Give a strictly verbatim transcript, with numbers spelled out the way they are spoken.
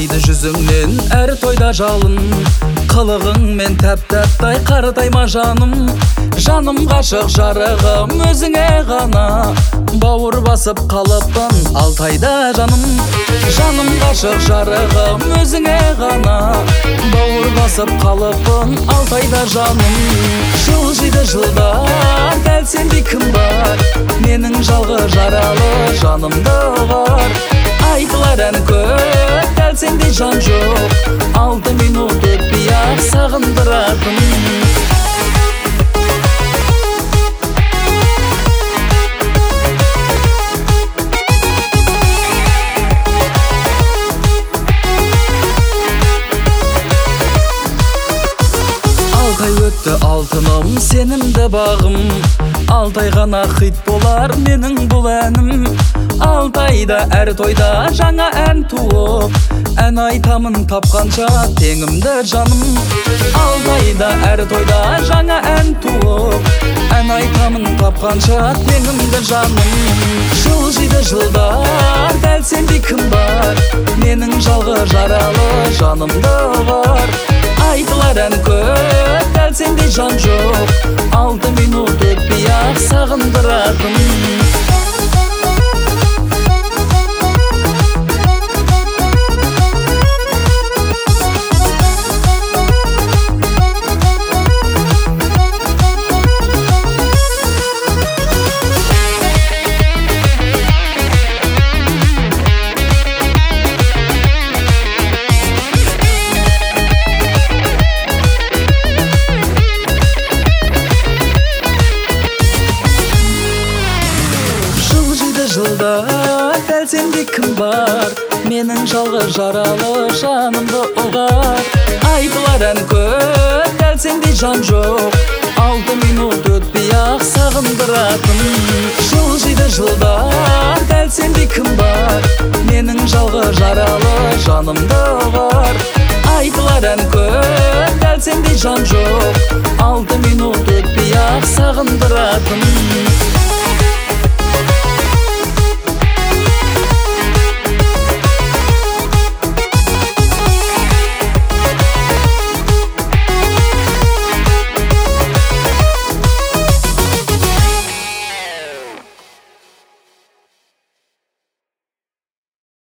Алтайды жүзіңнен әр тойда жалын, қылығыңмен тәп-тәптай қарытайма жаным. Жаным ғашық жарығым өзіңе ғана, бауыр басып қалыппын Алтайда жаным. Жаным ғашық жарығым өзіңе ғана, бауыр басып қалыппын Алтайда жаным. Жылжиды жылдар, дәл сендей кім бар, менің жалғы жаралы жанымды бар. Айтылар ән көп, дәл сендей жан жоқ, алты минут өтпей-ақ сағындыратын. Алтай өтті алтыным, сенімді бағым, Алтай ғана хит болар менің бұл әнім. Алтайда әр тойда жаңа ән туып, ән айтамын тапқанша теңімді жаным. Алтайда әр тойда жаңа ән туып, ән айтамын тапқанша теңімді жаным. Жылжиды жылдар, дәл сендей кім бар, менің жалғы жаралы жанымды бар. Айтылар ән көп, дәл сендей жан жоқ, алты минут өтпей-ақ сағындыратын. Жылда дәл сендей кім бар, менің жалғы жаралы жанымды ұғар. Айтылар ән көп, дәл сендей жан жоқ, алты минут өтпей-ақ сағындыратын. Жылжиды жылдар, дәл сендей кім бар, менің жалғы жаралы жанымды ұғар. Айтылар ән көп, дәл сендей жан жоқ, алты минут өтпей-ақ сағындыратын.